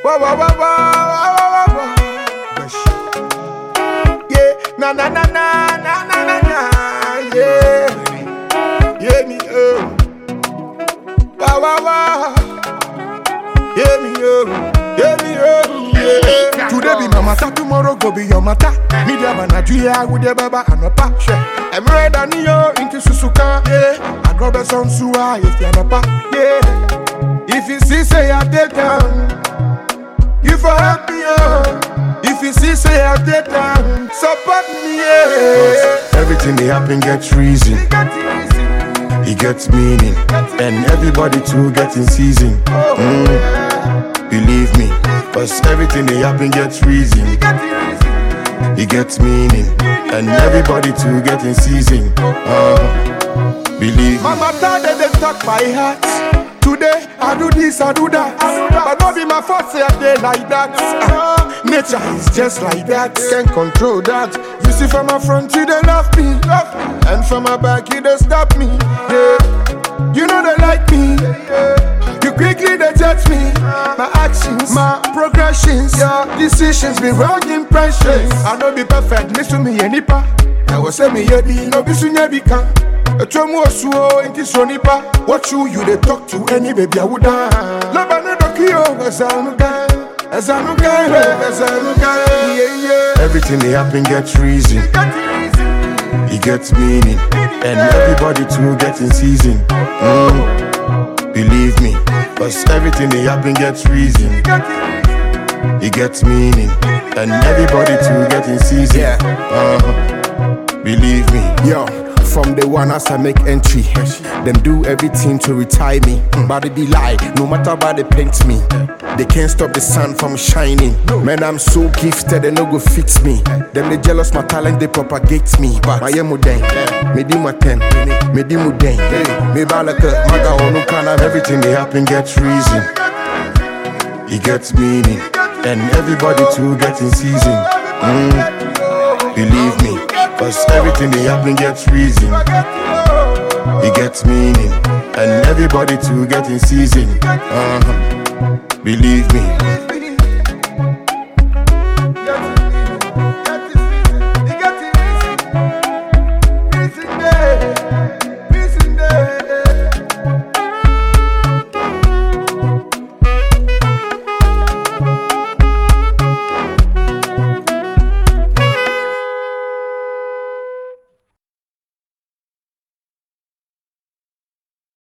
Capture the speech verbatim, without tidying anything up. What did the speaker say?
Wah wah wah wah wah wah wah. Yeah, na na na na na na na na. Yeah, yeah me oh. Wah wah wah. Yeah me oh, yeah me oh. Yeah. Today be my matter, tomorrow go be your matter. Me dia banajuya with the baba anopa. I'm ready and yo into Susuka. Yeah, I grab a son suwa if you're not. Yeah, if you see say I dead down, you for happy oh. If you see say I dead down, support me yeah. Everything they happen gets reason. It gets meaning, and everybody too getting season. Mm. Believe me, cause everything they happen gets reason. It gets meaning, and everybody too getting season. Uh, believe me. Mama thought that they talk my heart. Today I do this, I do that, but not be my fault say I day like that. Uh, nature is just like that, can't control that. You see from my front you they love me, and from my back you they stop me. Yeah. You know they like me. You quickly they judge me. My actions, my progressions, your decisions be wrong impressions. I don't be perfect, listen to me any pa. I was say me yedi, no be sunya be can. A chomo suo inti sonipa. What you you they talk to any baby I would die. Lobana dokio azanuka, azanuka, azanuka. Yeah yeah. Everything they happen gets reason. It gets meaning, and everybody too getting season. Mm. Believe me, cause everything they happen gets reason. It gets meaning, and everybody too getting season. Uh-huh. Believe me, yo. From the one as I make entry, them do everything to retire me. But it be lie, no matter how they paint me. They can't stop the sun from shining. Man, I'm so gifted, they no go fix me. Them they jealous my talent, they propagate me. But my emo den, me di my ten, me di mu den, me balaka, maga onu kana. Everything they happen gets reason. It gets meaning, and everybody too getting season. Mm. Believe me, cause everything they happen gets reason. It gets meaning, and everybody too getting season. Uh-huh. Believe me.